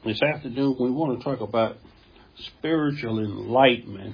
This afternoon, we want to talk about spiritual enlightenment,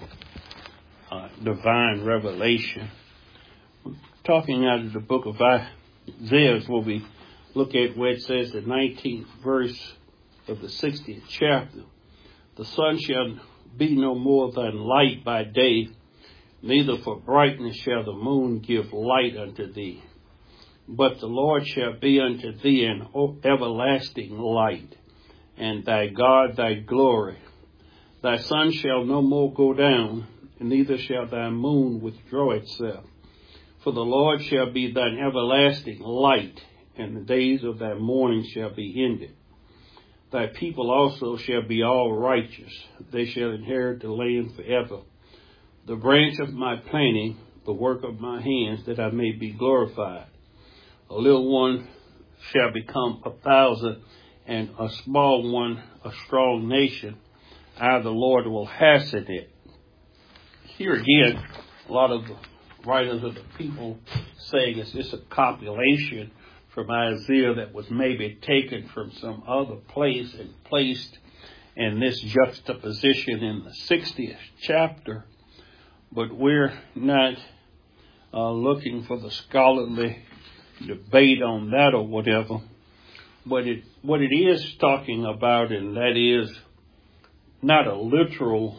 divine revelation. We're talking out of the book of Isaiah, where we look at where it says the 19th verse of the 60th chapter. The sun shall be no more than light by day, neither for brightness shall the moon give light unto thee. But the Lord shall be unto thee an everlasting light, and thy God thy glory. Thy sun shall no more go down, and neither shall thy moon withdraw itself. For the Lord shall be thine everlasting light, and the days of thy mourning shall be ended. Thy people also shall be all righteous. They shall inherit the land forever. The branch of my planting, the work of my hands, that I may be glorified. A little one shall become 1,000, and a small one a strong nation. I, the Lord, will hasten it. Here again, a lot of the writers of the people saying it's just a compilation from Isaiah that was maybe taken from some other place and placed in this juxtaposition in the 60th chapter. But we're not looking for the scholarly debate on that or whatever. But what it is talking about, and that is not a literal,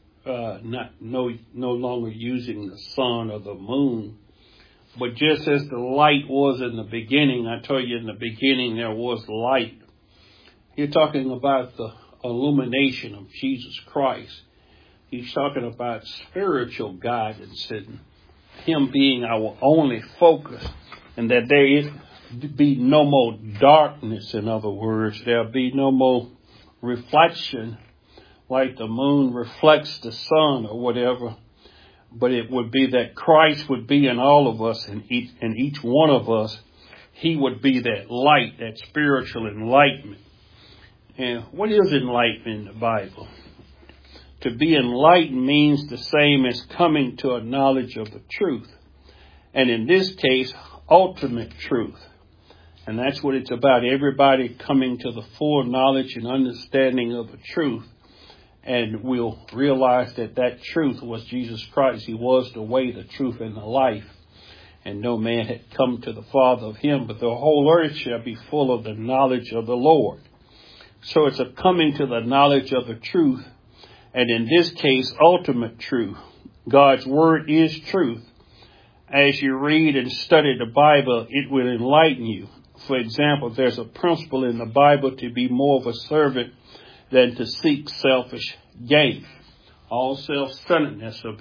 no longer using the sun or the moon, but just as the light was in the beginning. I told you in the beginning there was light. You're talking about the illumination of Jesus Christ. He's talking about spiritual guidance and Him being our only focus, and that there be no more darkness. In other words, there'll be no more reflection like the moon reflects the sun or whatever, but it would be that Christ would be in all of us, and each one of us, He would be that light, that spiritual enlightenment. And what is enlightenment in the Bible? To be enlightened means the same as coming to a knowledge of the truth, and in this case, ultimate truth. And that's what it's about. Everybody coming to the full knowledge and understanding of the truth. And we'll realize that that truth was Jesus Christ. He was the way, the truth, and the life. And no man had come to the Father of Him, but the whole earth shall be full of the knowledge of the Lord. So it's a coming to the knowledge of the truth. And in this case, ultimate truth. God's Word is truth. As you read and study the Bible, it will enlighten you. For example, there's a principle in the Bible to be more of a servant than to seek selfish gain. All self-centeredness will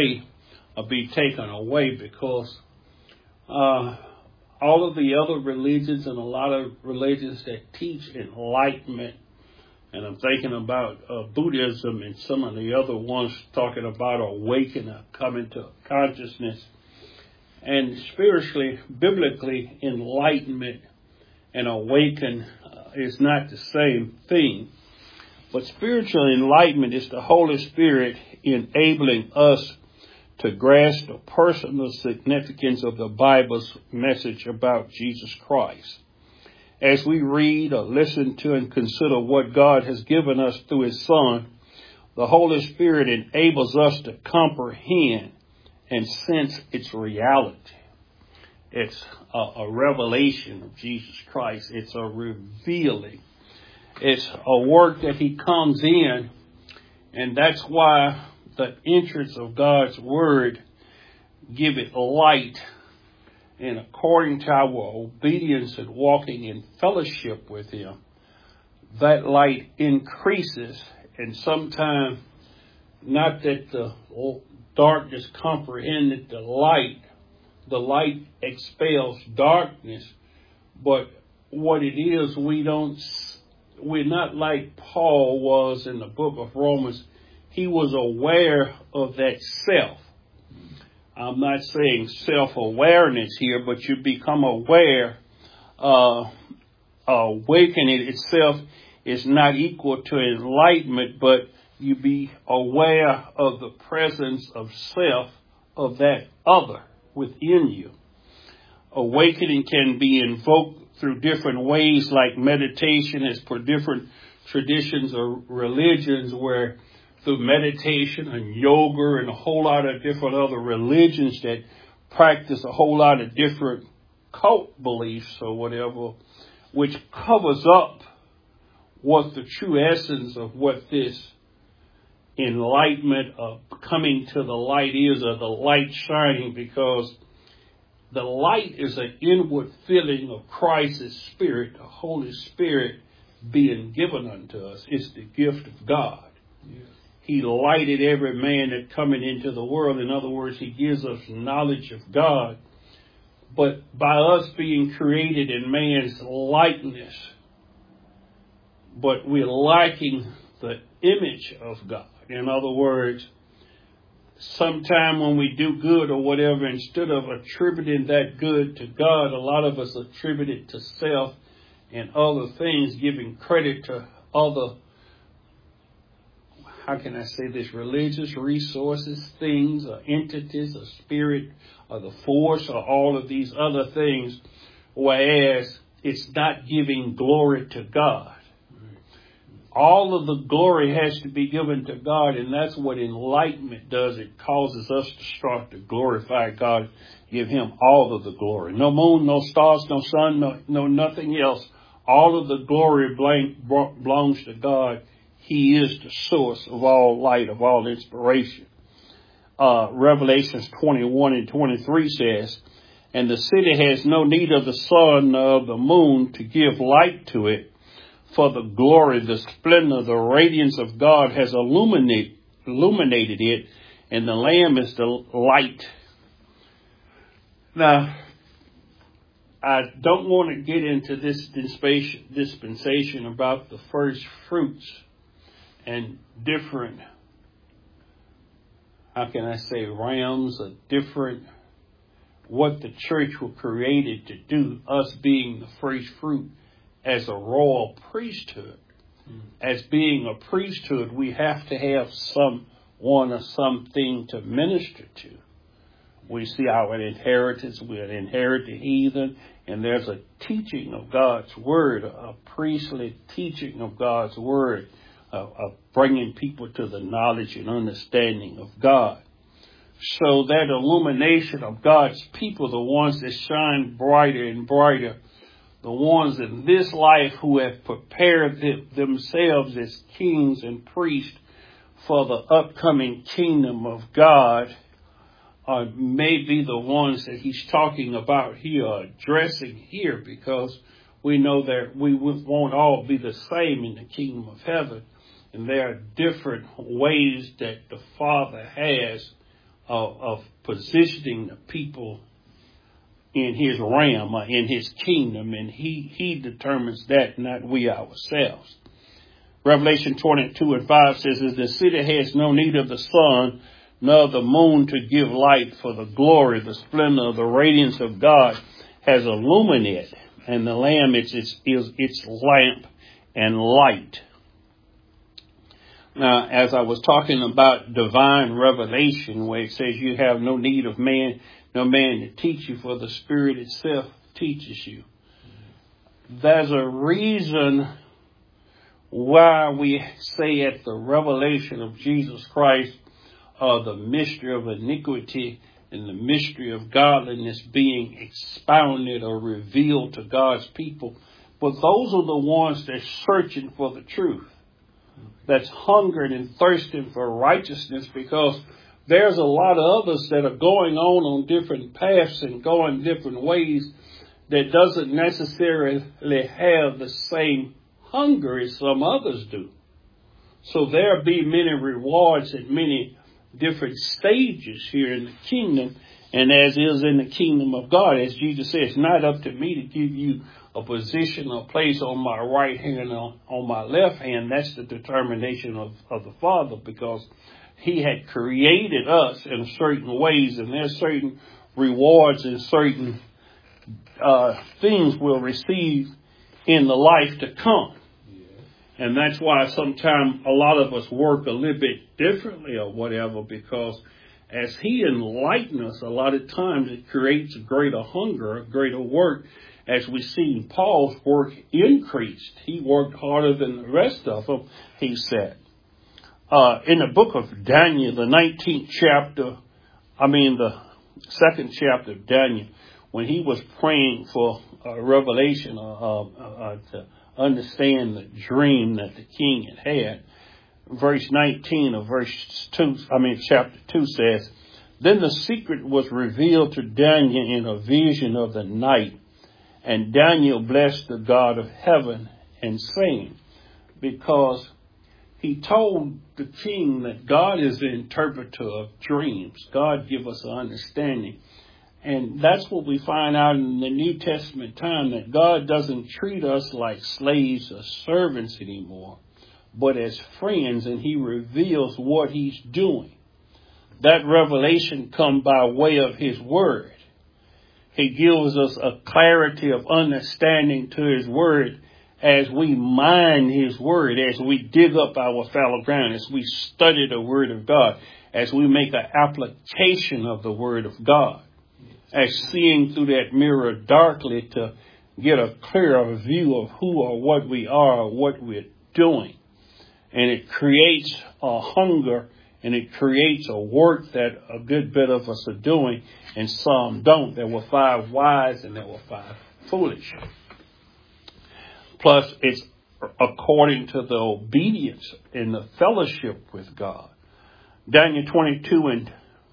be taken away, because all of the other religions and a lot of religions that teach enlightenment, and I'm thinking about Buddhism and some of the other ones talking about awakening, coming to consciousness. And spiritually, biblically, enlightenment and awaken is not the same thing. But spiritual enlightenment is the Holy Spirit enabling us to grasp the personal significance of the Bible's message about Jesus Christ. As we read or listen to and consider what God has given us through His Son, the Holy Spirit enables us to comprehend and sense its reality. It's a revelation of Jesus Christ. It's a revealing. It's a work that He comes in, and that's why the entrance of God's Word give it light. And according to our obedience and walking in fellowship with Him, that light increases. And sometimes, not that the darkness comprehended the light expels darkness, but what it is, we're not like Paul was in the book of Romans. He was aware of that self. I'm not saying self-awareness here, but you become aware. Awakening itself is not equal to enlightenment, but you be aware of the presence of self, of that other within you. Awakening can be invoked through different ways, like meditation is for different traditions or religions where through meditation and yoga and a whole lot of different other religions that practice a whole lot of different cult beliefs or whatever, which covers up what the true essence of what this enlightenment of coming to the light is, or the light shining, because the light is an inward filling of Christ's Spirit, the Holy Spirit being given unto us. It's the gift of God. Yeah. He lighted every man that coming into the world. In other words, he gives us knowledge of God. But by us being created in man's likeness, but we're lacking the image of God. In other words, sometime when we do good or whatever, instead of attributing that good to God, a lot of us attribute it to self and other things, giving credit to other, how can I say this, religious resources, things, or entities, or spirit, or the force, or all of these other things, whereas it's not giving glory to God. All of the glory has to be given to God, and that's what enlightenment does. It causes us to start to glorify God, give Him all of the glory. No moon, no stars, no sun, no nothing else. All of the glory belongs to God. He is the source of all light, of all inspiration. Revelations 21 and 23 says, "And the city has no need of the sun nor of the moon to give light to it, for the glory, the splendor, the radiance of God has illuminated it, and the Lamb is the light." Now, I don't want to get into this dispensation about the first fruits and different, how can I say, realms of different, what the church was created to do, us being the first fruit. As a royal priesthood, as being a priesthood, we have to have someone or something to minister to. We see our inheritance, we inherit the heathen, and there's a teaching of God's word, a priestly teaching of God's word, of bringing people to the knowledge and understanding of God. So that illumination of God's people, the ones that shine brighter and brighter, the ones in this life who have prepared themselves as kings and priests for the upcoming kingdom of God, may be the ones that he's talking about here, addressing here, because we know that we won't all be the same in the kingdom of heaven. And there are different ways that the Father has of positioning the people in his realm, or in his kingdom, and he determines that, not we ourselves. Revelation 22 and 5 says, "As the city has no need of the sun, nor the moon to give light, for the glory, the splendor, the radiance of God has illuminated, and the Lamb is its lamp and light." Now, as I was talking about divine revelation, where it says you have no need of man, no man to teach you, for the Spirit itself teaches you. There's a reason why we say at the revelation of Jesus Christ, the mystery of iniquity and the mystery of godliness being expounded or revealed to God's people. But those are the ones that's searching for the truth, that's hungering and thirsting for righteousness, because there's a lot of others that are going on different paths and going different ways that doesn't necessarily have the same hunger as some others do. So there'll be many rewards at many different stages here in the kingdom, and as is in the kingdom of God. As Jesus says, it's not up to me to give you a position or place on my right hand or on my left hand. That's the determination of the Father, because He had created us in certain ways, and there's certain rewards and certain things we'll receive in the life to come. Yeah. And that's why sometimes a lot of us work a little bit differently or whatever, because as He enlightens us, a lot of times it creates a greater hunger, a greater work, as we see, Paul's work increased. He worked harder than the rest of them, he said. In the book of Daniel, the 19th chapter, the second chapter of Daniel, when he was praying for a revelation to understand the dream that the king had, verse 19 of chapter 2 says, "Then the secret was revealed to Daniel in a vision of the night, and Daniel blessed the God of heaven and saying," because he told the king that God is the interpreter of dreams. God give us an understanding. And that's what we find out in the New Testament time, that God doesn't treat us like slaves or servants anymore, but as friends, and he reveals what he's doing. That revelation comes by way of his word. He gives us a clarity of understanding to his word as we mine his word, as we dig up our fallow ground, as we study the word of God, as we make an application of the word of God, as seeing through that mirror darkly to get a clearer view of who or what we are or what we're doing. And it creates a hunger, and it creates a work that a good bit of us are doing and some don't. There were 5 wise and there were 5 foolish. Plus, it's according to the obedience and the fellowship with God. Daniel 2 and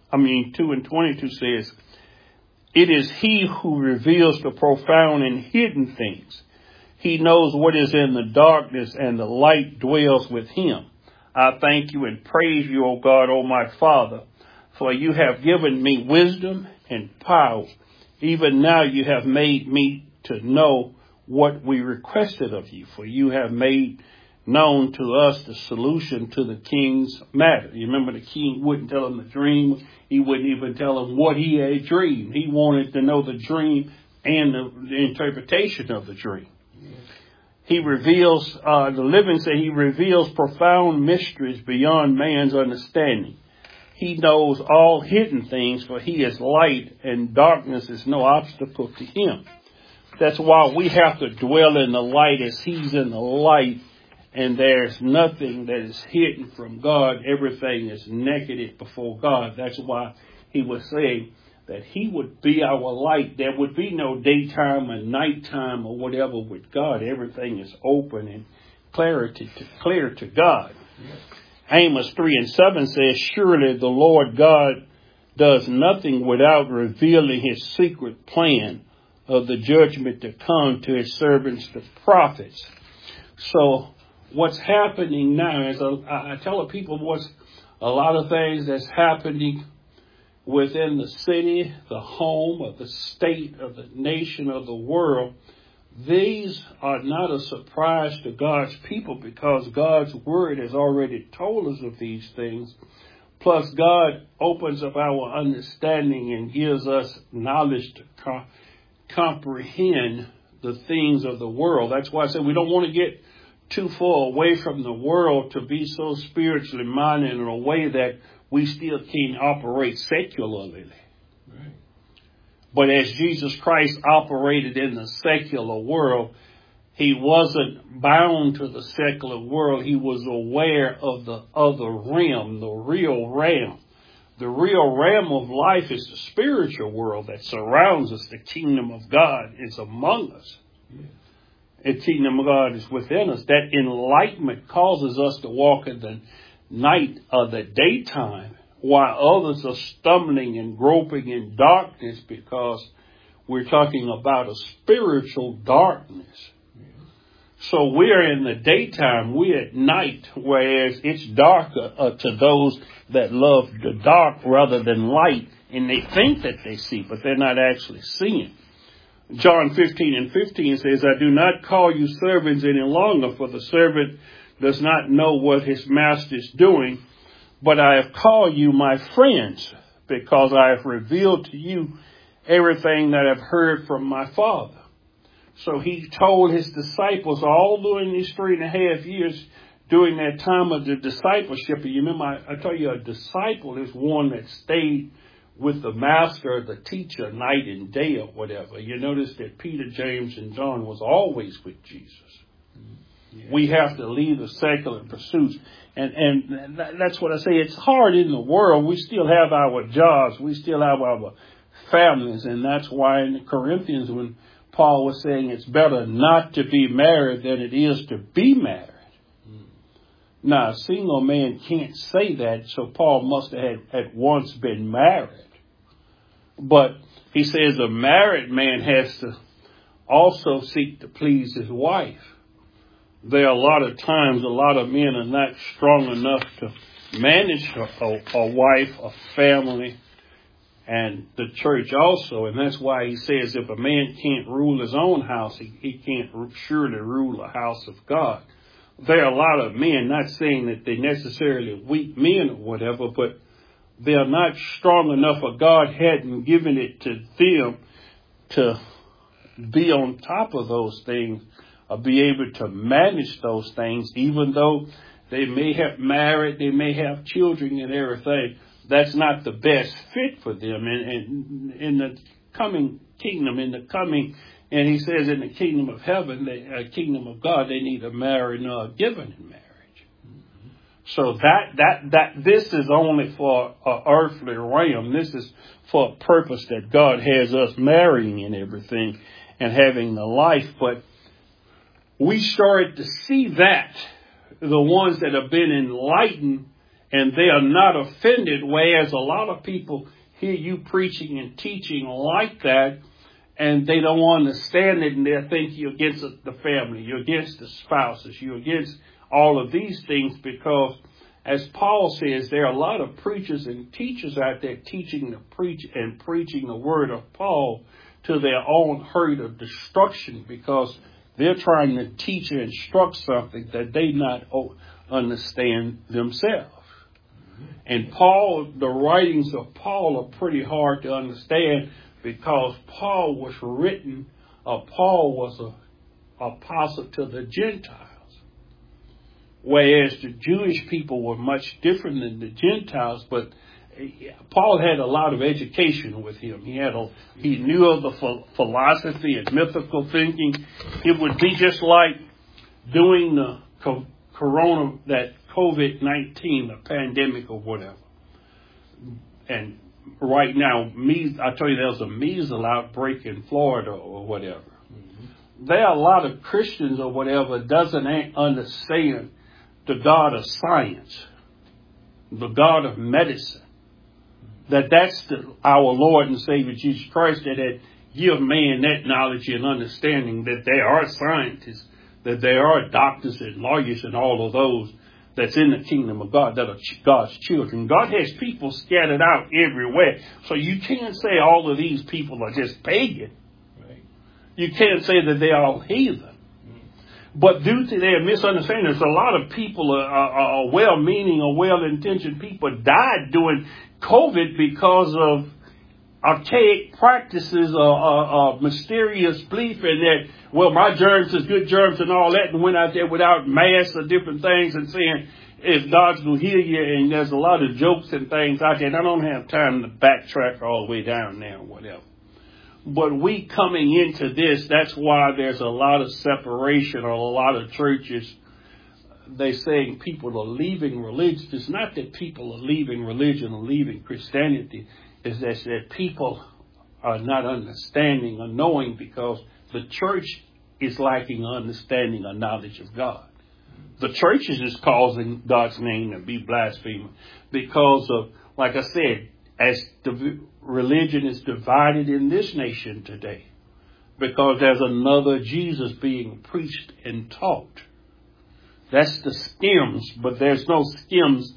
22 says, "It is he who reveals the profound and hidden things. He knows what is in the darkness, and the light dwells with him. I thank you and praise you, O God, O my Father, for you have given me wisdom and power. Even now you have made me to know what we requested of you, for you have made known to us the solution to the king's matter." You remember, the king wouldn't tell him the dream. He wouldn't even tell him what he had dreamed. He wanted to know the dream and the interpretation of the dream. He reveals, the living say, he reveals profound mysteries beyond man's understanding. He knows all hidden things, for he is light, and darkness is no obstacle to him. That's why we have to dwell in the light as he's in the light, and there's nothing that is hidden from God. Everything is naked before God. That's why he was saying that he would be our light. There would be no daytime or nighttime or whatever with God. Everything is open and clear to God. Amos 3:7 says, "Surely the Lord God does nothing without revealing his secret plan of the judgment to come to his servants, the prophets." So what's happening now is, I tell people what's a lot of things that's happening within the city, the home, of the state, of the nation, of the world. These are not a surprise to God's people, because God's word has already told us of these things. Plus, God opens up our understanding and gives us knowledge to comprehend the things of the world. That's why I said we don't want to get too far away from the world to be so spiritually minded in a way that we still can operate secularly. Right. But as Jesus Christ operated in the secular world, he wasn't bound to the secular world. He was aware of the other realm, the real realm. The real realm of life is the spiritual world that surrounds us. The kingdom of God is among us. Yeah. The kingdom of God is within us. That enlightenment causes us to walk in the night or the daytime, while others are stumbling and groping in darkness, because we're talking about a spiritual darkness. So we're in the daytime, we're at night, whereas it's darker to those that love the dark rather than light, and they think that they see, but they're not actually seeing. John 15:15 says, "I do not call you servants any longer, for the servant does not know what his master is doing, but I have called you my friends, because I have revealed to you everything that I've heard from my Father." So he told his disciples all during these 3.5 years, during that time of the discipleship. And you remember, I told you, a disciple is one that stayed with the master, the teacher, night and day or whatever. You notice that Peter, James, and John was always with Jesus. Yeah. We have to leave the secular pursuits. And that's what I say. It's hard in the world. We still have our jobs. We still have our families. And that's why in Corinthians, when Paul was saying it's better not to be married than it is to be married. Now, a single man can't say that, so Paul must have at once been married. But he says a married man has to also seek to please his wife. There are a lot of times a lot of men are not strong enough to manage a wife, a family, and the church also. And that's why he says if a man can't rule his own house, he can't surely rule the house of God. There are a lot of men, not saying that they're necessarily weak men or whatever, but they're not strong enough, or God hadn't given it to them to be on top of those things or be able to manage those things, even though they may have married, they may have children and everything. That's not the best fit for them. And in the coming kingdom, and he says in the kingdom of heaven, the kingdom of God, they neither marry nor given in marriage. Mm-hmm. So that this is only for an earthly realm. This is for a purpose that God has us marrying and everything and having the life. But we started to see that the ones that have been enlightened and they are not offended, whereas a lot of people hear you preaching and teaching like that, and they don't understand it, and they think you're against the family, you're against the spouses, you're against all of these things, because, as Paul says, there are a lot of preachers and teachers out there teaching preaching the word of Paul to their own hurt of destruction, because they're trying to teach and instruct something that they not understand themselves. And Paul, the writings of Paul are pretty hard to understand, because Paul was an apostle to the Gentiles, whereas the Jewish people were much different than the Gentiles. But Paul had a lot of education with him. He knew of the philosophy and mythical thinking. It would be just like doing the COVID-19, the pandemic or whatever. And right now, I tell you, there's a measles outbreak in Florida or whatever. Mm-hmm. There are a lot of Christians or whatever doesn't understand the God of science, the God of medicine. That's our Lord and Savior Jesus Christ that had given man that knowledge and understanding, that there are scientists, that there are doctors and lawyers and all of those that's in the kingdom of God, that are God's children. God has people scattered out everywhere. So you can't say all of these people are just pagan. Right. You can't say that they're all heathen. But due to their misunderstanding, there's a lot of people, are well-meaning or well-intentioned people died during COVID because of archaic practices or mysterious belief in that, well, my germs is good germs and all that, and went out there without masks or different things and saying, if God's going to heal you, and there's a lot of jokes and things out there, and I don't have time to backtrack all the way down there or whatever. But we coming into this, that's why there's a lot of separation, or a lot of churches, they saying people are leaving religion. It's not that people are leaving religion or leaving Christianity. It's that people are not understanding or knowing, because the church is lacking understanding or knowledge of God. The church is just causing God's name to be blasphemed because of, like I said, as the religion is divided in this nation today, because there's another Jesus being preached and taught. That's the skims, but there's no skims,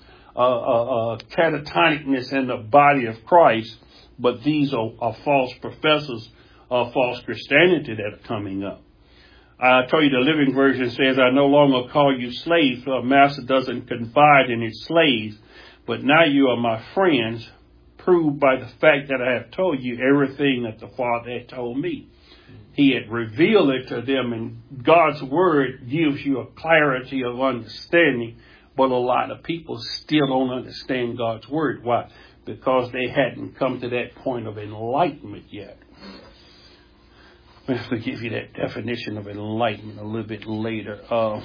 catatonicness in the body of Christ, but these are false professors of false Christianity that are coming up. I tell you, the Living Version says, I no longer call you slaves, for a master doesn't confide in his slaves, but now you are my friends, proved by the fact that I have told you everything that the Father had told me. He had revealed it to them, and God's word gives you a clarity of understanding, but a lot of people still don't understand God's word. Why? because they hadn't come to that point of enlightenment yet. I'm going to give you that definition of enlightenment a little bit later.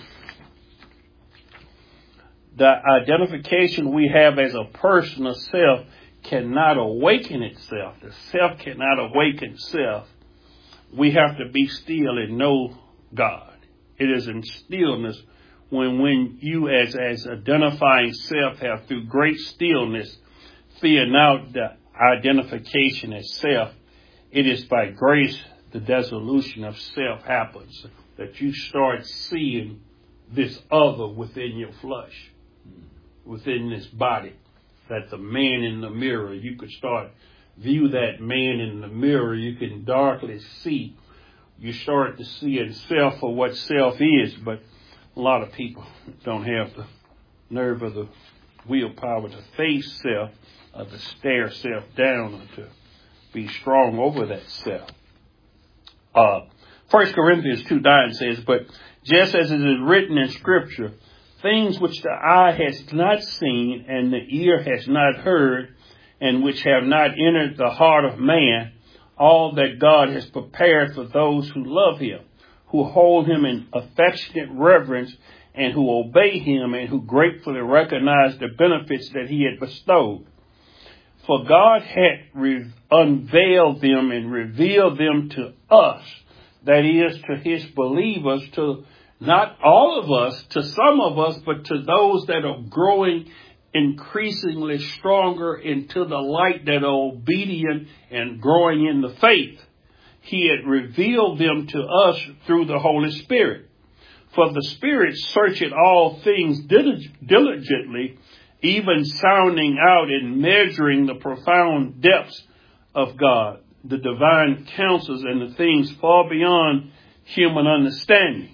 The identification we have as a personal self cannot awaken itself. The self cannot awaken self. We have to be still and know God. It is in stillness when you as identifying self have through great stillness fearing out the identification as self. It is by grace the dissolution of self happens, that you start seeing this other within your flesh, within this body, that the man in the mirror, you could start view that man in the mirror, you can darkly see. You start to see in self for what self is, but a lot of people don't have the nerve or the willpower to face self, or to stare self down, or to be strong over that self. 1 Corinthians 2:9 says, but just as it is written in Scripture, things which the eye has not seen and the ear has not heard, and which have not entered the heart of man, all that God has prepared for those who love him, who hold him in affectionate reverence, and who obey him, and who gratefully recognize the benefits that he had bestowed. For God had unveiled them and revealed them to us, that is, to his believers, to not all of us, to some of us, but to those that are growing increasingly stronger into the light, that are obedient and growing in the faith. He had revealed them to us through the Holy Spirit. For the Spirit searcheth all things diligently, even sounding out and measuring the profound depths of God, the divine counsels and the things far beyond human understanding.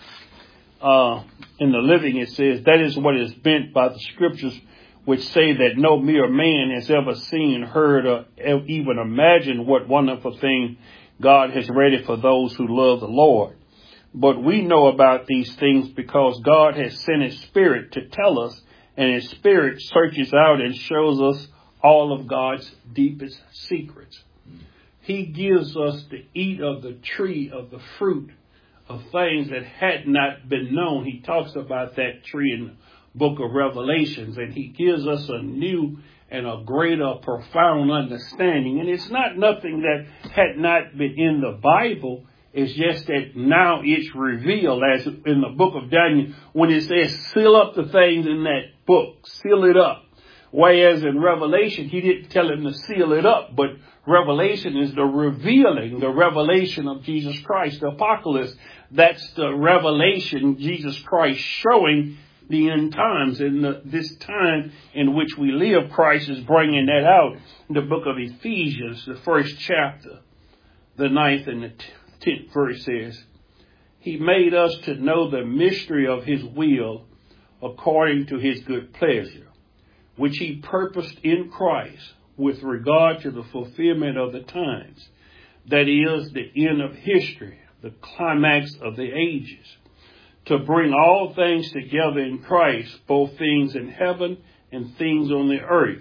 In the Living, it says, that is what is meant by the Scriptures, which say that no mere man has ever seen, heard, or even imagined what wonderful thing God has ready for those who love the Lord. But we know about these things because God has sent his Spirit to tell us, and his Spirit searches out and shows us all of God's deepest secrets. He gives us to eat of the tree of the fruit of things that had not been known. He talks about that tree in the book of Revelations, and he gives us a new and a greater profound understanding. And it's not nothing that had not been in the Bible. It's just that now it's revealed, as in the book of Daniel, when it says, seal up the things in that book, seal it up. Whereas in Revelation, he didn't tell him to seal it up, but Revelation is the revelation of Jesus Christ. The apocalypse, that's the revelation, Jesus Christ showing the end times. And this time in which we live, Christ is bringing that out. In the book of Ephesians, the first chapter, the 9th and the 10th verse says, he made us to know the mystery of his will according to his good pleasure, which he purposed in Christ with regard to the fulfillment of the times, that is, the end of history, the climax of the ages, to bring all things together in Christ, both things in heaven and things on the earth.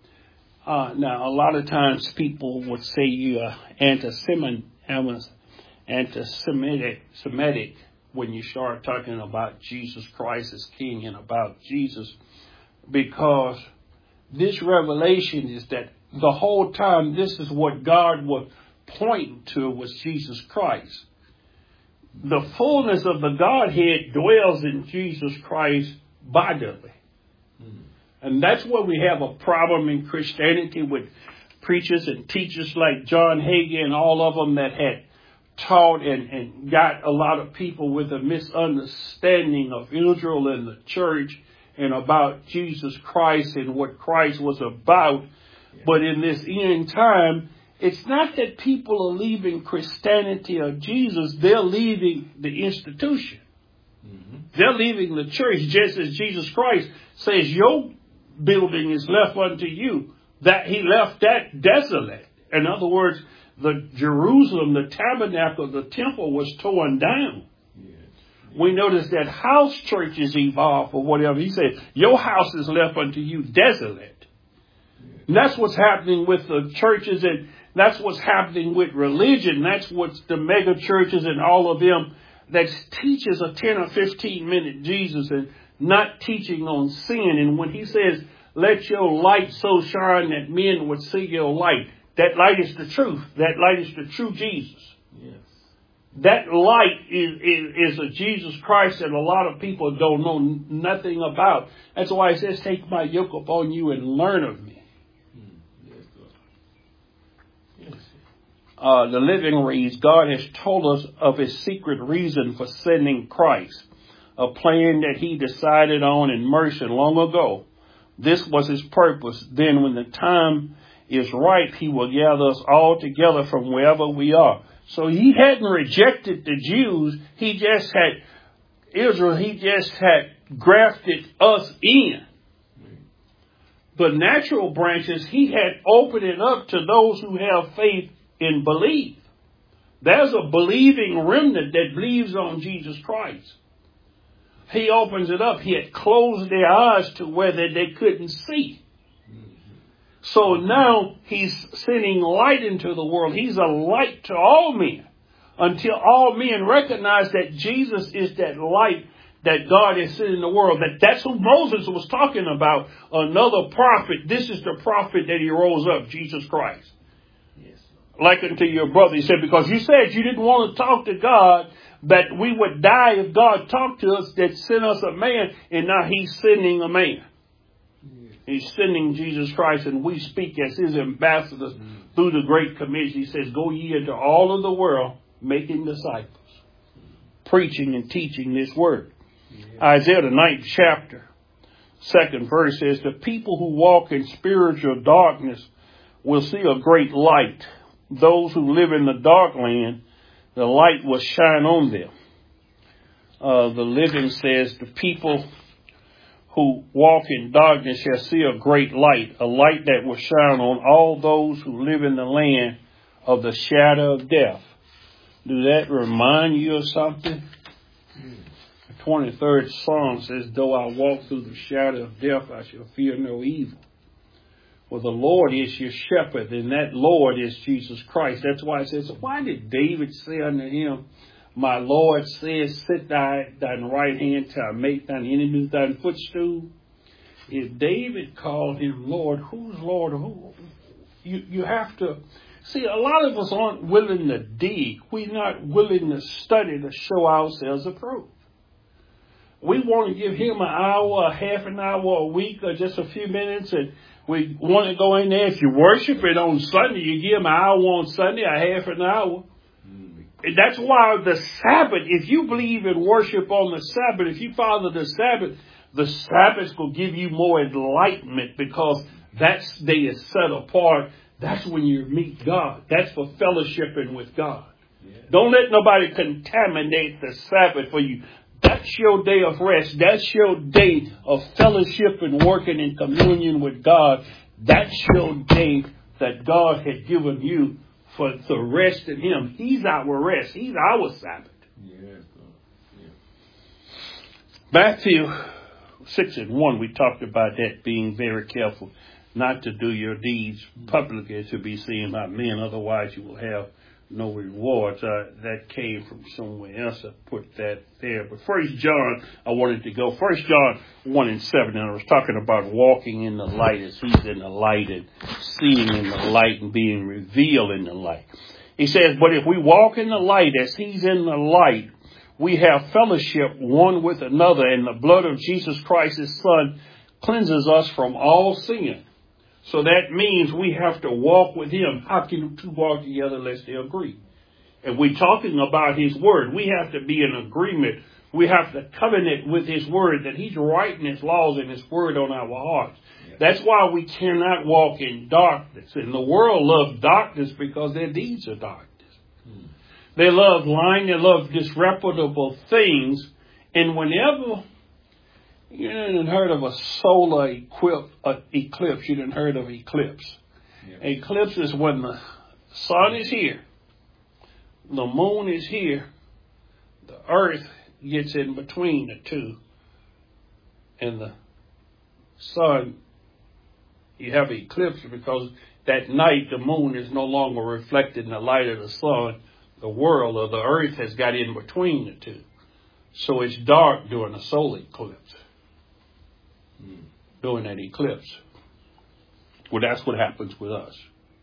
Now, a lot of times people would say you are anti-Semitic when you start talking about Jesus Christ as King and about Jesus, because this revelation is that the whole time this is what God was pointing to was Jesus Christ. The fullness of the Godhead dwells in Jesus Christ bodily. And that's where we have a problem in Christianity with preachers and teachers like John Hagee and all of them that had taught and got a lot of people with a misunderstanding of Israel and the church and about Jesus Christ and what Christ was about. Yeah. But in this end time, it's not that people are leaving Christianity or Jesus. They're leaving the institution. Mm-hmm. They're leaving the church, just as Jesus Christ says, your building is left unto you. That he left that desolate. In other words, the Jerusalem, the tabernacle, the temple was torn down. We notice that house churches evolve or whatever. He said, your house is left unto you desolate. And that's what's happening with the churches, and that's what's happening with religion. That's what's the mega churches and all of them that teaches a 10 or 15 minute Jesus and not teaching on sin. And when he says, let your light so shine that men would see your light, that light is the truth. That light is the true Jesus. Yes. That light is a Jesus Christ that a lot of people don't know nothing about. That's why it says, take my yoke upon you and learn of me. The Living reads, God has told us of his secret reason for sending Christ, a plan that he decided on in mercy long ago. This was his purpose. Then when the time is ripe, he will gather us all together from wherever we are. So he hadn't rejected the Jews. He just had Israel. He just had grafted us in. The natural branches, he had opened it up to those who have faith and believe. There's a believing remnant that believes on Jesus Christ. He opens it up. He had closed their eyes to where they couldn't see. So now he's sending light into the world. He's a light to all men until all men recognize that Jesus is that light that God has sent in the world. That's who Moses was talking about. Another prophet. This is the prophet that he rose up, Jesus Christ. Yes. Like unto your brother, he said, because you said you didn't want to talk to God, that we would die if God talked to us, that sent us a man, and now he's sending a man. He's sending Jesus Christ, and we speak as his ambassadors through the Great Commission. He says, go ye into all of the world, making disciples, preaching and teaching this word. Isaiah, the 9th chapter, 2nd verse says, the people who walk in spiritual darkness will see a great light. Those who live in the dark land, the light will shine on them. The Living says, the people who walk in darkness shall see a great light, a light that will shine on all those who live in the land of the shadow of death. Do that remind you of something? The 23rd Psalm says, though I walk through the shadow of death, I shall fear no evil. Well, the Lord is your shepherd, and that Lord is Jesus Christ. That's why it says, why did David say unto him, my Lord says, sit thine right hand till I make thine enemies thine footstool? If David called him Lord, who's Lord? Who? You have to see, a lot of us aren't willing to dig. We're not willing to study to show ourselves approved. We want to give him an hour, a half an hour a week, or just a few minutes, and we want to go in there. If you worship it on Sunday, you give him an hour on Sunday, a half an hour. And that's why the Sabbath, if you believe in worship on the Sabbath, if you follow the Sabbath will give you more enlightenment, because that day is set apart. That's when you meet God. That's for fellowshipping with God. Yeah. Don't let nobody contaminate the Sabbath for you. That's your day of rest. That's your day of fellowship and working in communion with God. That's your day that God had given you for the rest in him. He's our rest. He's our Sabbath. Yes. Yeah. Matthew 6:1, we talked about that, being very careful not to do your deeds publicly to be seen by men. Otherwise you will have no rewards. That came from somewhere else. I put that there. But 1 John, I wanted to go. 1 John 1:7, and I was talking about walking in the light as he's in the light, and seeing in the light and being revealed in the light. He says, but if we walk in the light as he's in the light, we have fellowship one with another, and the blood of Jesus Christ, his Son, cleanses us from all sin. So that means we have to walk with him. How can two walk together unless they agree? And we're talking about his word. We have to be in agreement. We have to covenant with his word, that he's writing his laws and his word on our hearts. Yeah. That's why we cannot walk in darkness. And the world loves darkness because their deeds are darkness. They love lying. They love disreputable things. And whenever you didn't heard of a solar eclipse. You didn't heard of eclipse. Yeah. Eclipse is when the sun is here, the moon is here, the earth gets in between the two, and the sun You have eclipse because that night the moon is no longer reflecting the light of the sun. The world or the earth has got in between the two. So it's dark during a solar eclipse. During that eclipse. Well, that's what happens with us.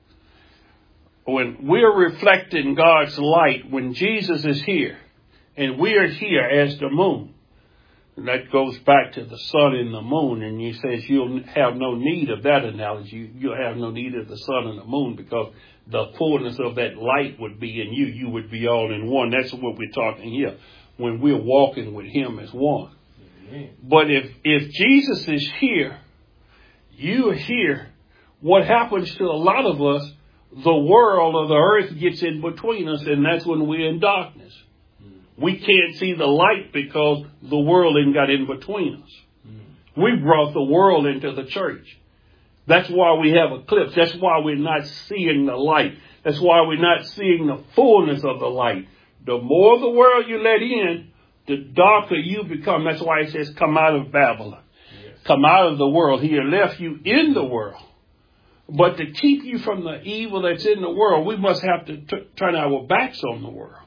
When we're reflecting God's light, when Jesus is here, and we're here as the moon, and that goes back to the sun and the moon, and he says you'll have no need of that analogy. You'll have no need of the sun and the moon because the fullness of that light would be in you. You would be all in one. That's what we're talking here, when we're walking with him as one. Amen. But if Jesus is here, you are here, what happens to a lot of us, the world or the earth gets in between us, and that's when we're in darkness. We can't see the light because the world ain't got in between us. We brought the world into the church. That's why we have eclipse. That's why we're not seeing the light. That's why we're not seeing the fullness of the light. The more the world you let in, the darker you become. That's why it says, come out of Babylon. Yes. Come out of the world. He had left you in the world. But to keep you from the evil that's in the world, we must have to turn our backs on the world.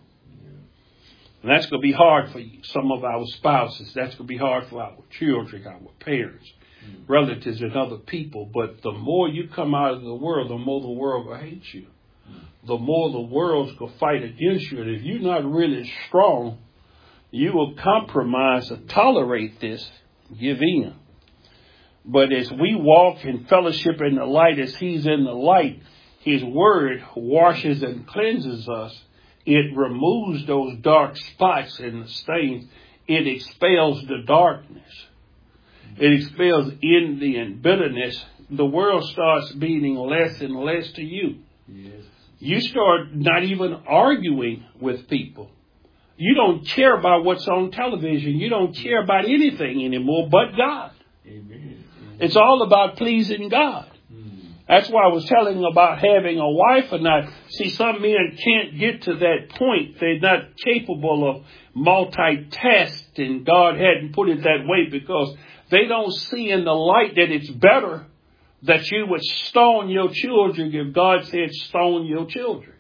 And that's going to be hard for some of our spouses. That's going to be hard for our children, our parents, relatives, and other people. But the more you come out of the world, the more the world will hate you. The more the world's going to fight against you. And if you're not really strong, you will compromise or tolerate this, give in. But as we walk in fellowship in the light, as he's in the light, his word washes and cleanses us. It removes those dark spots and the stains. It expels the darkness. It expels envy and bitterness. The world starts meaning less and less to you. Yes. You start not even arguing with people. You don't care about what's on television. You don't care about anything anymore but God. Amen. It's all about pleasing God. That's why I was telling about having a wife or not. See, some men can't get to that point. They're not capable of multitasking. God hadn't put it that way because they don't see in the light that it's better that you would stone your children if God said stone your children.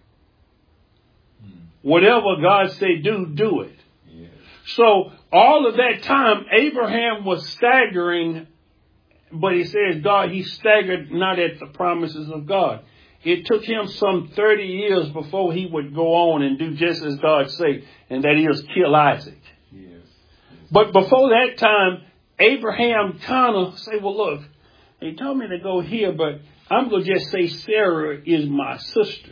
Whatever God said do it. Yes. So all of that time, Abraham was staggering. But he says he staggered not at the promises of God. It took him some 30 years before he would go on and do just as God said, and that is kill Isaac. Yes. But before that time, Abraham kind of said, well, look, he told me to go here, but I'm going to just say Sarah is my sister.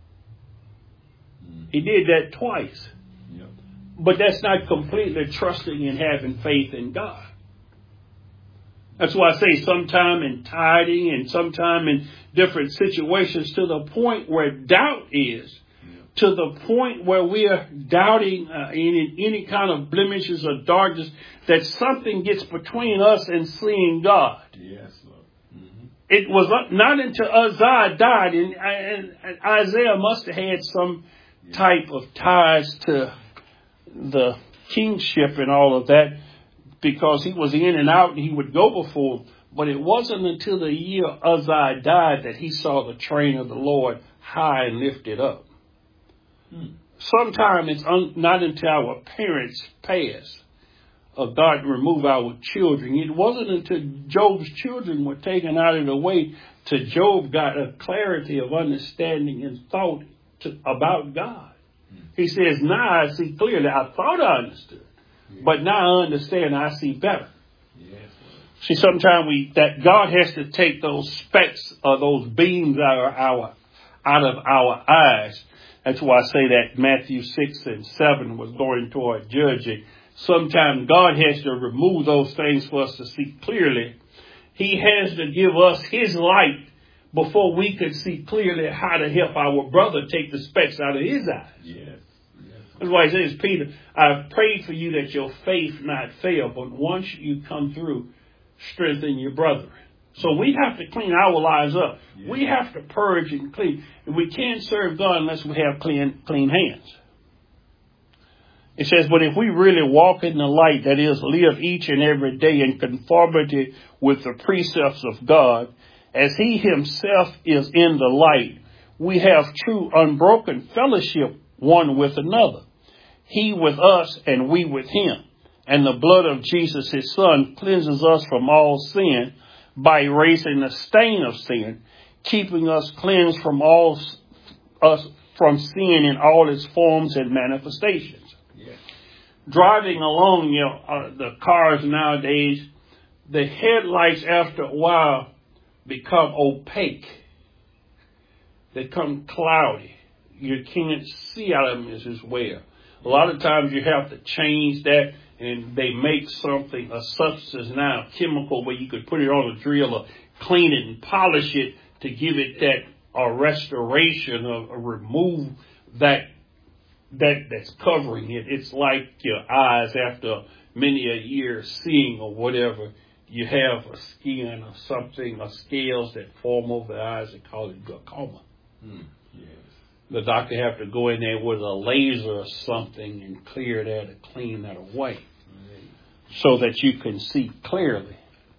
He did that twice. Yep. But that's not completely trusting and having faith in God. That's why I say sometime in tithing and sometime in different situations to the point where doubt is, to the point where we are doubting in any kind of blemishes or darkness, that something gets between us and seeing God. Yes, Lord. Mm-hmm. It was not until Uzziah died, and Isaiah must have had some type of ties to the kingship and all of that, because he was in and out and he would go before him. But it wasn't until the year Uzziah died that he saw the train of the Lord high and lifted up. Sometimes it's not until our parents pass or God remove our children. It wasn't until Job's children were taken out of the way till Job got a clarity of understanding and thought about God. He says, now I see clearly. I thought I understood. But now I understand, I see better. Yes. See, sometimes that God has to take those specks or those beams out of our eyes. That's why I say that Matthew 6 and 7 was going toward judging. Sometimes God has to remove those things for us to see clearly. He has to give us his light before we could see clearly how to help our brother take the specks out of his eyes. Yes. That's why he says, Peter, I've prayed for you that your faith not fail, but once you come through, strengthen your brethren. So we have to clean our lives up. Yeah. We have to purge and clean. And we can't serve God unless we have clean hands. It says, but if we really walk in the light, that is, live each and every day in conformity with the precepts of God, as he himself is in the light, we have true unbroken fellowship one with another. He with us and we with him. And the blood of Jesus, his son, cleanses us from all sin by erasing the stain of sin, keeping us cleansed from sin in all its forms and manifestations. Yeah. Driving along, the cars nowadays, the headlights after a while become opaque. They become cloudy. You can't see out of them as well. A lot of times you have to change that, and they make something, a substance now, chemical, where you could put it on a drill or clean it and polish it to give it that restoration or remove that's covering it. It's like your eyes after many a year seeing or whatever. You have a skin or something, or scales that form over the eyes. They call it glaucoma. Yes. The doctor have to go in there with a laser or something and clear that or clean that away so that you can see clearly.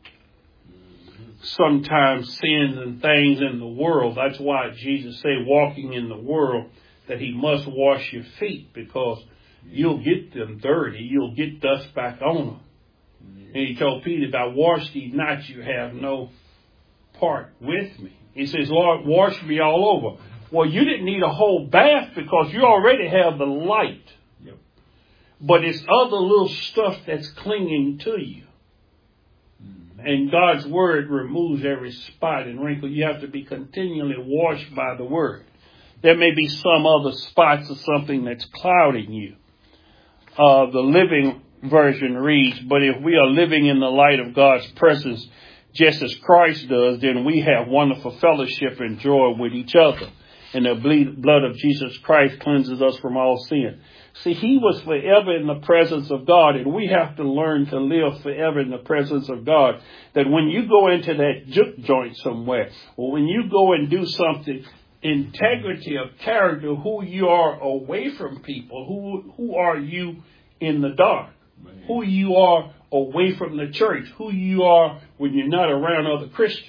Sometimes sins and things in the world, that's why Jesus said walking in the world that he must wash your feet, because you'll get them dirty. You'll get dust back on them. And he told Peter, if I wash thee not, you have no part with me. He says, Lord, wash me all over. Well, you didn't need a whole bath because you already have the light. Yep. But it's other little stuff that's clinging to you. Mm-hmm. And God's word removes every spot and wrinkle. You have to be continually washed by the word. There may be some other spots or something that's clouding you. The Living Version reads, but if we are living in the light of God's presence, just as Christ does, then we have wonderful fellowship and joy with each other. And the blood of Jesus Christ cleanses us from all sin. See, he was forever in the presence of God, and we have to learn to live forever in the presence of God. That when you go into that juke joint somewhere, or when you go and do something, integrity of character, who you are away from people, who are you in the dark, who you are away from the church, who you are when you're not around other Christians.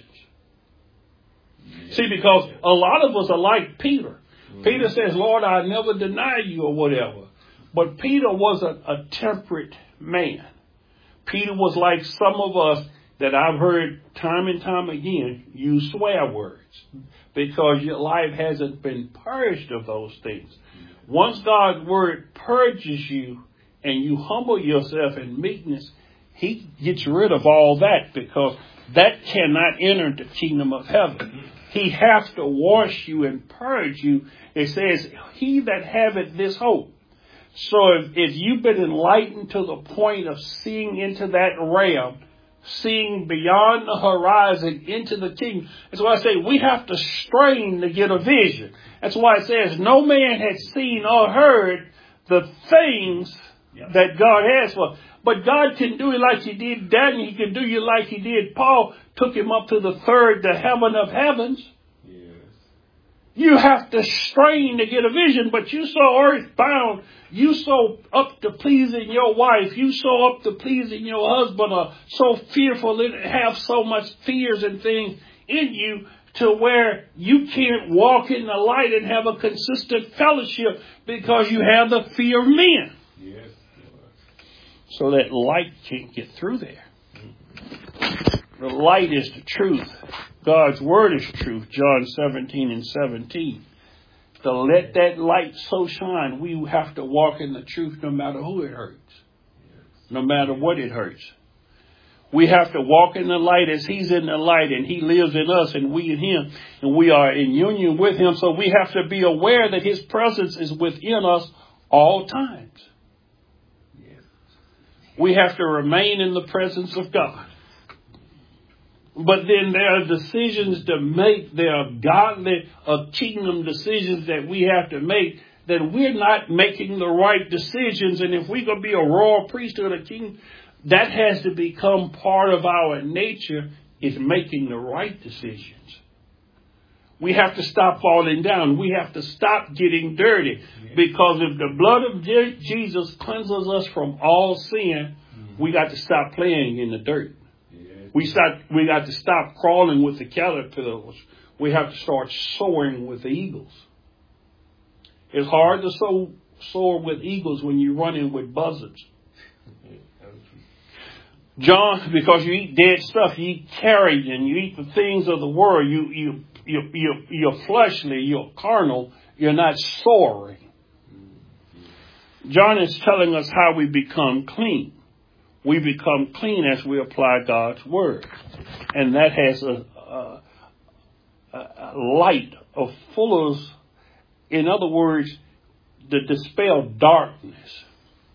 See, because a lot of us are like Peter. Peter says, Lord, I never deny you or whatever. But Peter was a temperate man. Peter was like some of us that I've heard time and time again use swear words because your life hasn't been purged of those things. Once God's word purges you and you humble yourself in meekness, he gets rid of all that because that cannot enter the kingdom of heaven. He has to wash you and purge you. It says, he that haveth this hope. So if you've been enlightened to the point of seeing into that realm, seeing beyond the horizon into the kingdom, that's why I say we have to strain to get a vision. That's why it says no man has seen or heard the things that God has for. But God can do it like he did Daniel. He can do you like he did Paul. Took him up to the heaven of heavens. Yes. You have to strain to get a vision, but you so earthbound. You so up to pleasing your wife. You so up to pleasing your husband, or so fearful and have so much fears and things in you to where you can't walk in the light and have a consistent fellowship because you have the fear of men. Yes. So that light can't get through there. The light is the truth. God's word is truth. John 17:17. To let that light so shine, we have to walk in the truth no matter who it hurts. No matter what it hurts. We have to walk in the light as he's in the light and he lives in us and we in him. And we are in union with him. So we have to be aware that his presence is within us all times. We have to remain in the presence of God. But then there are decisions to make. There are godly kingdom decisions that we have to make that we're not making the right decisions. And if we're going to be a royal priesthood, a king, that has to become part of our nature, is making the right decisions. We have to stop falling down. We have to stop getting dirty. Because if the blood of Jesus cleanses us from all sin, we got to stop playing in the dirt. We got to stop crawling with the caterpillars. We have to start soaring with the eagles. It's hard to soar with eagles when you're running with buzzards. John, because you eat dead stuff, you eat carrion, you eat the things of the world, you're fleshly, you're carnal, you're not soaring. John is telling us how we become clean. We become clean as we apply God's word. And that has a light of fullness. In other words, to dispel darkness.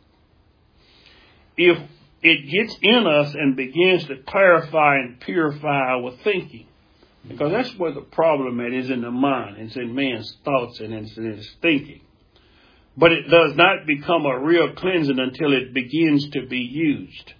If it gets in us and begins to clarify and purify our thinking. Because that's where the problem is in the mind. It's in man's thoughts and it's in his thinking. But it does not become a real cleansing until it begins to be used.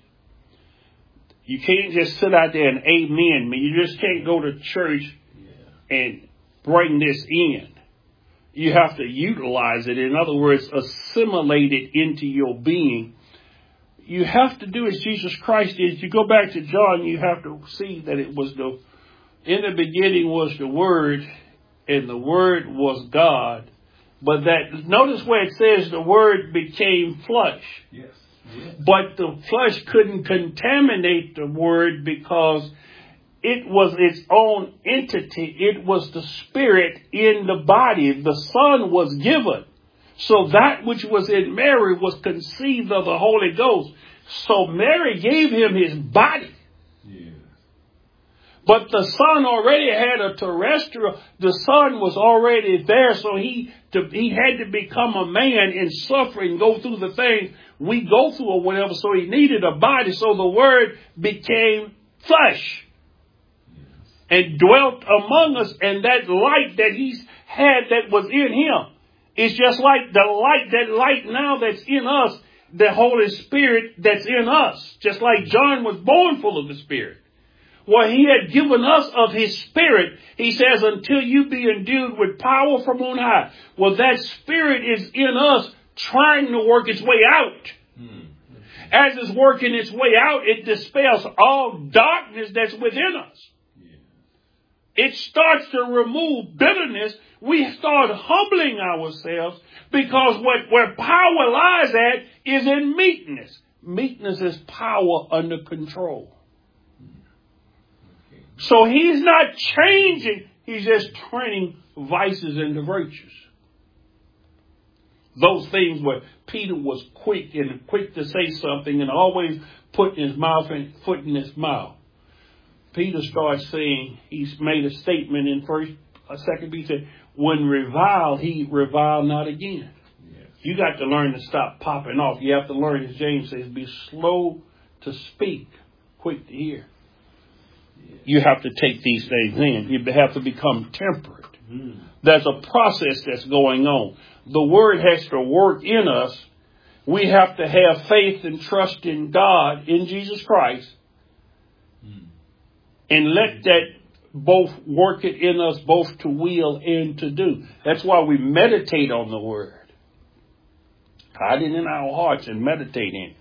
You can't just sit out there and amen me. You just can't go to church and bring this in. You have to utilize it. In other words, assimilate it into your being. You have to do as Jesus Christ did. You go back to John, you have to see that it was in the beginning was the Word, and the Word was God. But notice where it says the Word became flesh. Yes. Yes. But the flesh couldn't contaminate the Word because it was its own entity. It was the Spirit in the body. The Son was given. So that which was in Mary was conceived of the Holy Ghost. So Mary gave him his body. Yeah. But the Son already had a terrestrial. The Son was already there. So he had to become a man and suffer and go through the things we go through or whatever. So he needed a body. So the Word became flesh. And dwelt among us. And that light that he had that was in him. It's just like that light now that's in us, the Holy Spirit that's in us. Just like John was born full of the Spirit. Well, he had given us of his Spirit. He says, until you be endued with power from on high. Well, that Spirit is in us trying to work its way out. As it's working its way out, it dispels all darkness that's within us. It starts to remove bitterness. We start humbling ourselves because where power lies at is in meekness. Meekness is power under control. So he's not changing. He's just turning vices into virtues. Those things where Peter was quick to say something and always putting his mouth and foot in his mouth. Peter starts saying, he's made a statement in 2 Peter, when reviled, he reviled not again. Yes. You got to learn to stop popping off. You have to learn, as James says, be slow to speak, quick to hear. Yes. You have to take these things in. You have to become temperate. There's a process that's going on. The Word has to work in us. We have to have faith and trust in God, in Jesus Christ. And let that both work it in us, both to will and to do. That's why we meditate on the Word. Hide it in our hearts and meditate in it.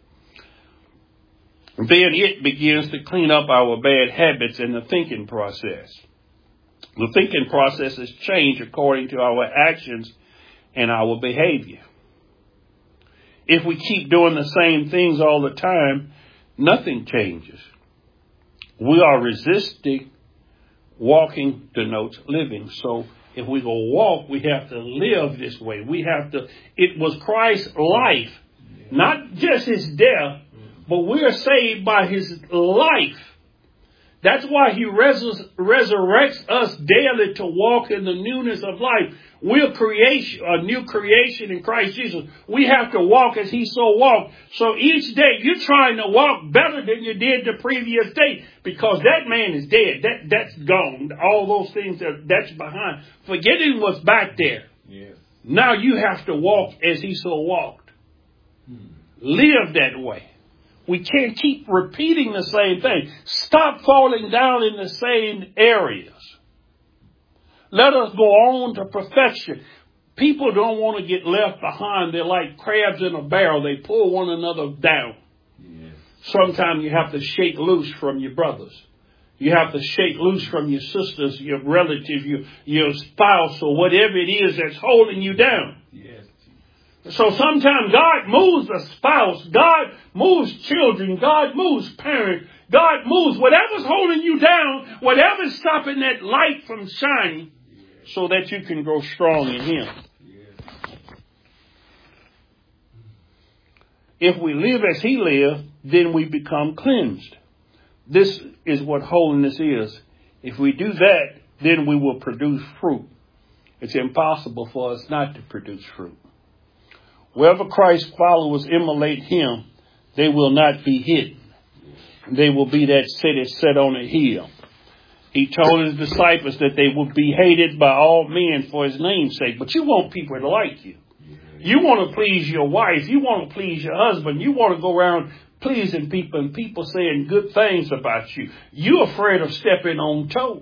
Then it begins to clean up our bad habits in the thinking process. The thinking process is changed according to our actions and our behavior. If we keep doing the same things all the time, nothing changes. We are resisting. Walking denotes living. So if we go walk, we have to live this way. It was Christ's life, not just his death, but we are saved by his life. That's why he resurrects us daily to walk in the newness of life. We're a new creation in Christ Jesus. We have to walk as he so walked. So each day you're trying to walk better than you did the previous day because that man is dead. That's gone. All those things that's behind. Forgetting what's back there. Yes. Now you have to walk as he so walked. Live that way. We can't keep repeating the same thing. Stop falling down in the same areas. Let us go on to perfection. People don't want to get left behind. They're like crabs in a barrel. They pull one another down. Yes. Sometimes you have to shake loose from your brothers. You have to shake loose from your sisters, your relatives, your spouse, or whatever it is that's holding you down. Yes. So sometimes God moves a spouse, God moves children, God moves parents, God moves whatever's holding you down, whatever's stopping that light from shining, so that you can grow strong in Him. If we live as He lived, then we become cleansed. This is what holiness is. If we do that, then we will produce fruit. It's impossible for us not to produce fruit. Wherever Christ's followers immolate Him, they will not be hidden. They will be that city set on a hill. He told His disciples that they would be hated by all men for His name's sake. But you want people to like you. You want to please your wife. You want to please your husband. You want to go around pleasing people and people saying good things about you. You're afraid of stepping on toes.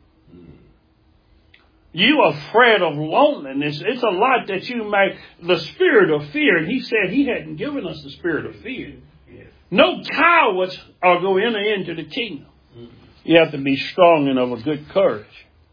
You're afraid of loneliness. It's a lot that you may, the spirit of fear. And He said He hadn't given us the spirit of fear. No cowards are going to enter into the kingdom. You have to be strong and of a good courage.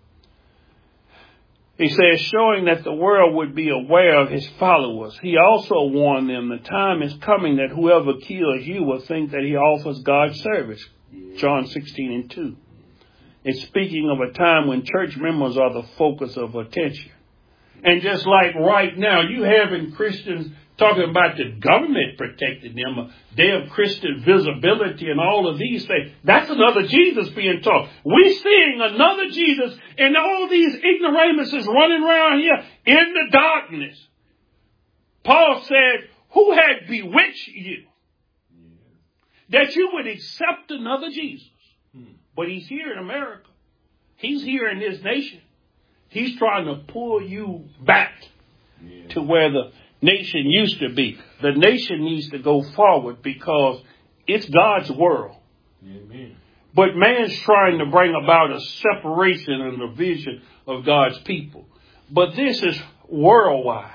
He says, showing that the world would be aware of His followers. He also warned them the time is coming that whoever kills you will think that he offers God service. John 16:2. It's speaking of a time when church members are the focus of attention. And just like right now, you having Christians talking about the government protecting them, a day of Christian visibility and all of these things. That's another Jesus being taught. We're seeing another Jesus and all these ignoramuses running around here in the darkness. Paul said, who had bewitched you that you would accept another Jesus? But He's here in America. He's here in this nation. He's trying to pull you back to where the nation used to be. The nation needs to go forward because it's God's world. Amen. But man's trying to bring about a separation and a division of God's people. But this is worldwide.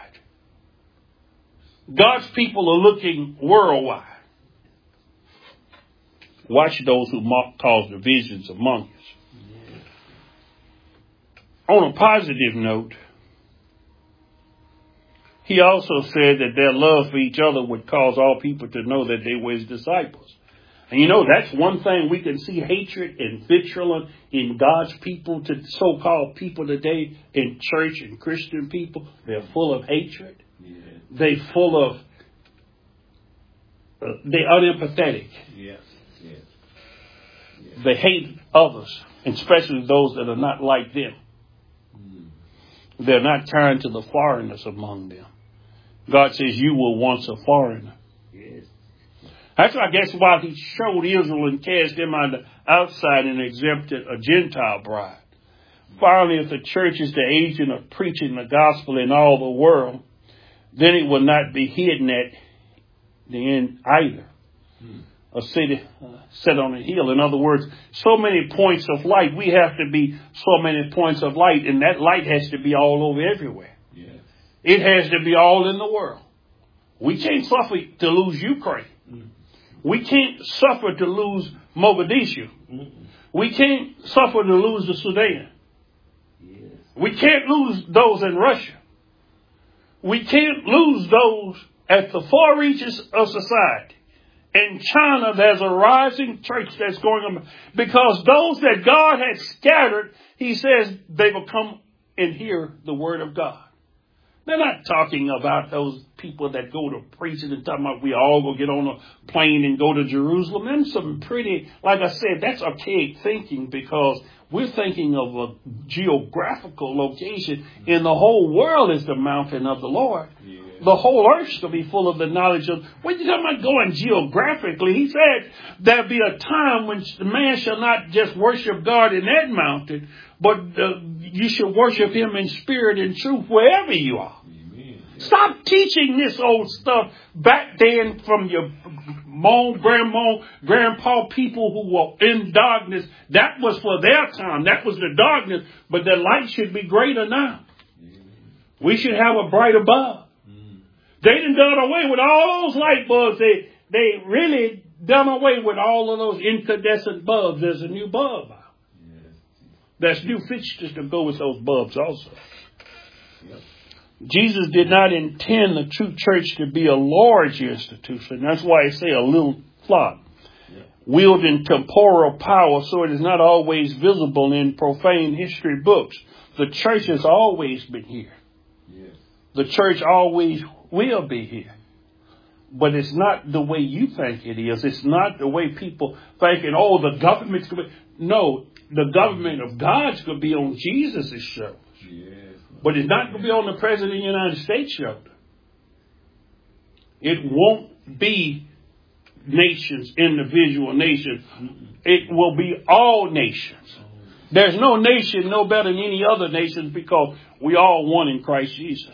God's people are looking worldwide. Watch those who cause divisions among us. On a positive note, He also said that their love for each other would cause all people to know that they were His disciples. And you know, that's one thing we can see hatred and vitriol in God's people, to so-called people today in church and Christian people. They're full of hatred. Yeah. They're full of, they're unempathetic. Yes. Yes. Yes. They hate others, especially those that are not like them. They're not turned to the foreigners among them. God says you were once a foreigner. Yes. That's, I guess, why He showed Israel and cast them on the outside and exempted a Gentile bride. Finally, if the church is the agent of preaching the gospel in all the world, then it will not be hidden at the end either. A city set on a hill. In other words, so many points of light. We have to be so many points of light, and that light has to be all over everywhere. Yes. It has to be all in the world. We can't suffer to lose Ukraine. We can't suffer to lose Mogadishu. We can't suffer to lose the Sudan. Yes. We can't lose those in Russia. We can't lose those at the far reaches of society. In China, there's a rising church that's going on, because those that God has scattered, He says they will come and hear the word of God. They're not talking about those people that go to preaching and talking about we all go get on a plane and go to Jerusalem. And some pretty, like I said, that's archaic thinking, because we're thinking of a geographical location, and the whole world is the mountain of the Lord. Yeah. The whole earth shall be full of the knowledge of. When you talking about going geographically, He said there'll be a time when the man shall not just worship God in that mountain, but you should worship Him in spirit and truth wherever you are. Amen. Stop teaching this old stuff back then from your mom, grandpa, people who were in darkness. That was for their time. That was the darkness. But the light should be greater now. Amen. We should have a brighter bulb. They done away with all those light bulbs. They really done away with all of those incandescent bulbs. There's a new bulb out. Yes. There's new fixtures to go with those bulbs also. Yep. Jesus did not intend the true church to be a large institution. That's why I say a little flock, wielding temporal power, so it is not always visible in profane history books. The church has always been here. Yes. The church always will be here. But it's not the way you think it is. It's not the way people thinking, oh, the government's going to be. No, the government of God's going to be on Jesus' shoulders. Yes. But it's not going to be on the President of the United States' shoulder. It won't be nations, individual nations. It will be all nations. There's no nation no better than any other nation because we all one in Christ Jesus.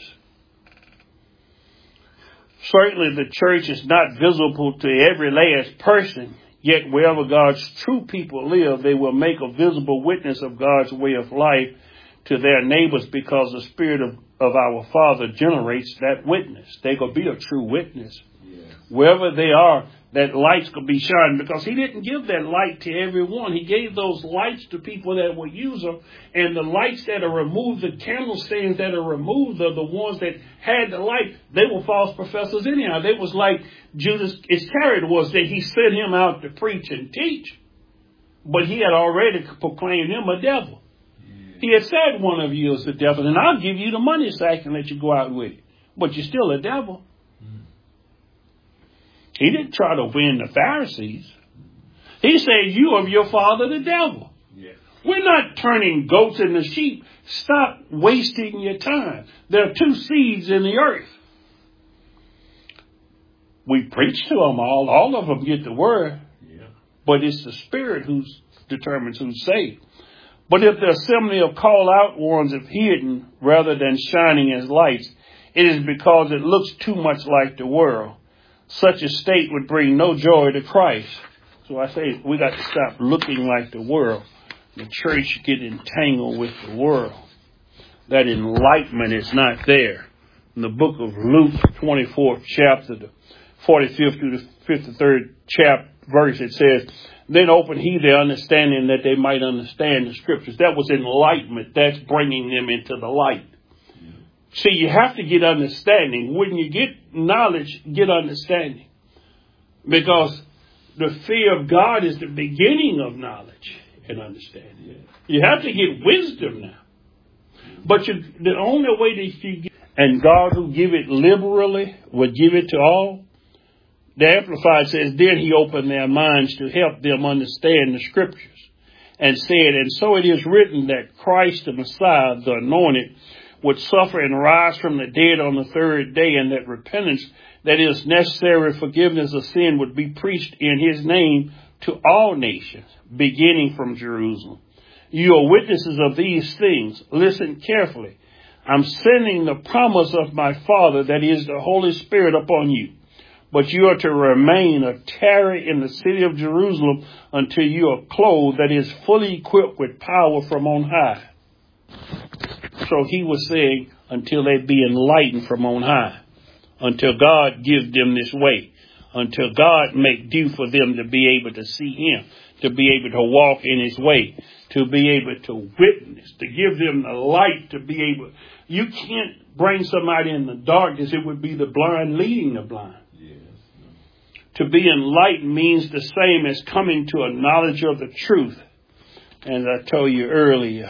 Certainly the church is not visible to every last person, yet wherever God's true people live, they will make a visible witness of God's way of life to their neighbors because the Spirit of our Father generates that witness. They're going to be a true witness. Yes. Wherever they are, that light's going to be shining because he didn't give that light to everyone. He gave those lights to people that would use them. And the lights that are removed, the candlestands that are removed are the ones that had the light. They were false professors anyhow. They was like Judas Iscariot was, that he sent him out to preach and teach. But he had already proclaimed him a devil. He had said one of you is the devil, and I'll give you the money sack and let you go out with it. But you're still a devil. He didn't try to win the Pharisees. He said, you of your father the devil. Yes. We're not turning goats into sheep. Stop wasting your time. There are two seeds in the earth. We preach to them all of them get the word. Yeah. But it's the Spirit who determines who's saved. But if the assembly of called out ones have hidden rather than shining as lights, it is because it looks too much like the world. Such a state would bring no joy to Christ. So I say we got to stop looking like the world. The church get entangled with the world. That enlightenment is not there. In the book of Luke, 24th chapter, the 45th through the 53rd verse, it says, then opened he their understanding that they might understand the scriptures. That was enlightenment. That's bringing them into the light. See, you have to get understanding. When you get knowledge, get understanding. Because the fear of God is the beginning of knowledge and understanding. You have to get wisdom now. But the only way that you get, and God who give it liberally will give it to all. The Amplified says, then he opened their minds to help them understand the scriptures. And said, and so it is written that Christ the Messiah, the anointed, would suffer and rise from the dead on the third day, and that repentance, that is necessary forgiveness of sin, would be preached in his name to all nations, beginning from Jerusalem. You are witnesses of these things. Listen carefully. I'm sending the promise of my Father, that is the Holy Spirit, upon you. But you are to remain or tarry in the city of Jerusalem until you are clothed, that is fully equipped with power from on high. So he was saying until they be enlightened from on high, until God gives them this way, until God make due for them to be able to see him, to be able to walk in his way, to be able to witness, to give them the light, to be able. You can't bring somebody in the darkness. It would be the blind leading the blind. Yes. To be enlightened means the same as coming to a knowledge of the truth. As I told you earlier,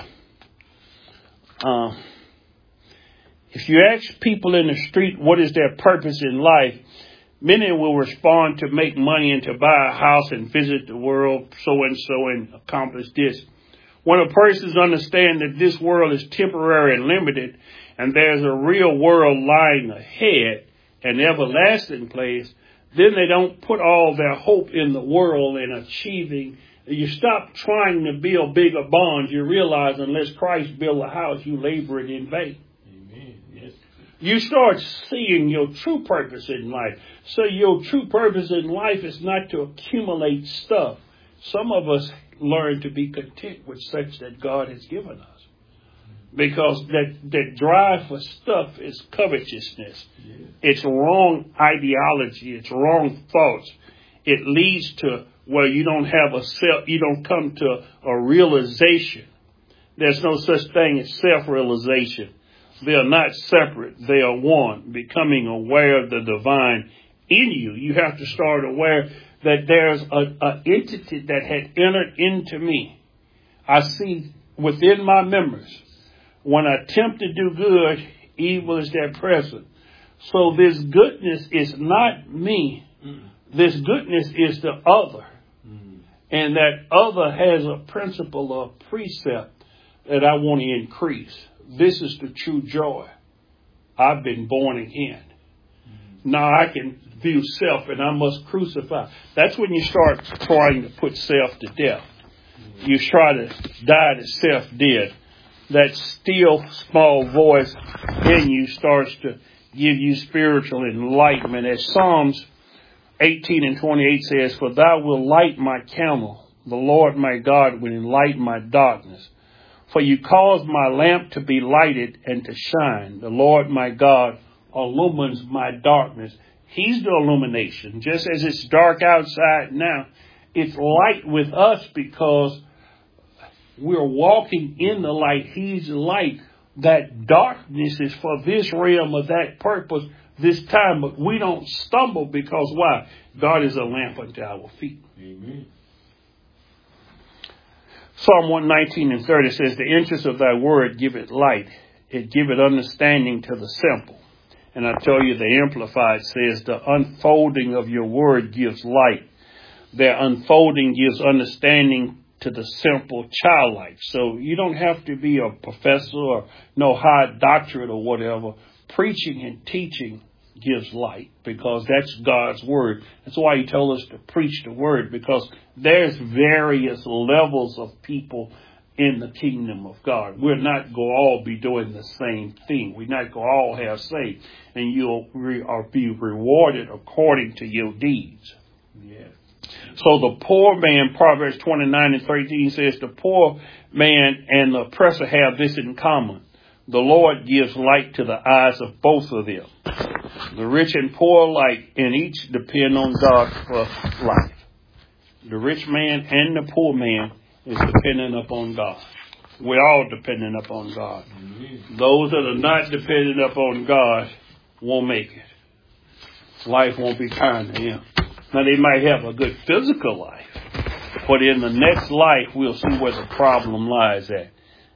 if you ask people in the street what is their purpose in life, many will respond to make money and to buy a house and visit the world so-and-so and accomplish this. When a person understands that this world is temporary and limited and there's a real world lying ahead, an everlasting place, then they don't put all their hope in the world and achieving. You stop trying to build bigger bonds. You realize unless Christ build a house, you labor it in vain. Amen. Yes. You start seeing your true purpose in life. So your true purpose in life is not to accumulate stuff. Some of us learn to be content with such that God has given us. Because that drive for stuff is covetousness. Yes. It's wrong ideology. It's wrong thoughts. it leads to where you don't have you don't come to a realization. There's no such thing as self-realization. They are not separate. They are one, becoming aware of the divine in you. You have to start aware that there's an entity that had entered into me. I see within my members, when I attempt to do good, evil is there present. So this goodness is not me. This goodness is the other. And that other has a principle or precept that I want to increase. This is the true joy. I've been born again. Now I can view self and I must crucify. That's when you start trying to put self to death. You try to die to self dead. That still small voice in you starts to give you spiritual enlightenment. As Psalms 18 and 28 says, "For thou wilt light my candle, the Lord my God will enlighten my darkness. For you cause my lamp to be lighted and to shine. The Lord my God illumines my darkness." He's the illumination. Just as it's dark outside now, it's light with us because we're walking in the light. He's the light. That darkness is for this realm of that purpose this time, but we don't stumble because why? God is a lamp unto our feet. Amen. Psalm 119 and 30 says, "The interest of thy word giveth light. It giveth understanding to the simple." And I tell you, the Amplified says, "The unfolding of your word gives light. Their unfolding gives understanding to the simple childlike." So you don't have to be a professor or no high doctorate or whatever. Preaching and teaching gives light because that's God's word. That's why he told us to preach the word, because there's various levels of people in the kingdom of God. We're not going to all be doing the same thing. We're not going to all have saved, and you'll be rewarded according to your deeds. Yeah. So the poor man, Proverbs 29 and 13 says, "The poor man and the oppressor have this in common. The Lord gives light to the eyes of both of them." The rich and poor alike, and each depend on God for life. The rich man and the poor man is dependent upon God. We're all dependent upon God. Mm-hmm. Those that are not dependent upon God won't make it. Life won't be kind to them. Now, they might have a good physical life, but in the next life, we'll see where the problem lies at.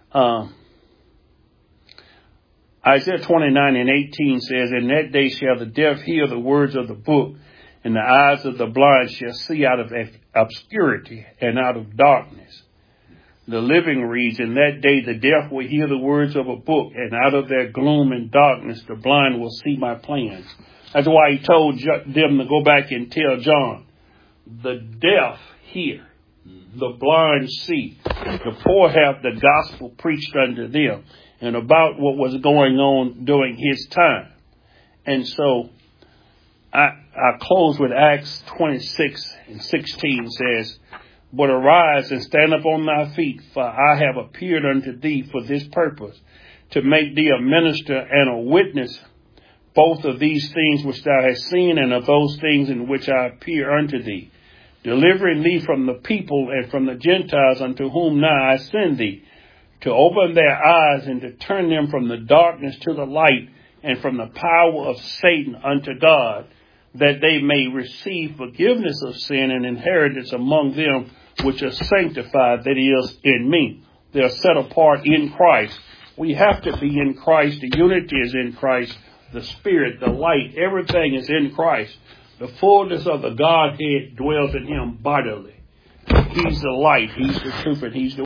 Isaiah 29 and 18 says, "In that day shall the deaf hear the words of the book, and the eyes of the blind shall see out of obscurity and out of darkness." The Living reads, "In that day the deaf will hear the words of a book, and out of their gloom and darkness the blind will see my plans." That's why he told them to go back and tell John, the deaf hear, the blind see, the poor have the gospel preached unto them, and about what was going on during his time. And so I close with Acts 26 and 16 says, "But arise and stand up on thy feet, for I have appeared unto thee for this purpose, to make thee a minister and a witness both of these things which thou hast seen, and of those things in which I appear unto thee, delivering thee from the people and from the Gentiles unto whom now I send thee, to open their eyes and to turn them from the darkness to the light, and from the power of Satan unto God, that they may receive forgiveness of sin and inheritance among them which are sanctified, that is, in me." They are set apart in Christ. We have to be in Christ. The unity is in Christ. The Spirit, the light, everything is in Christ. The fullness of the Godhead dwells in him bodily. He's the light. He's the truth, and he's the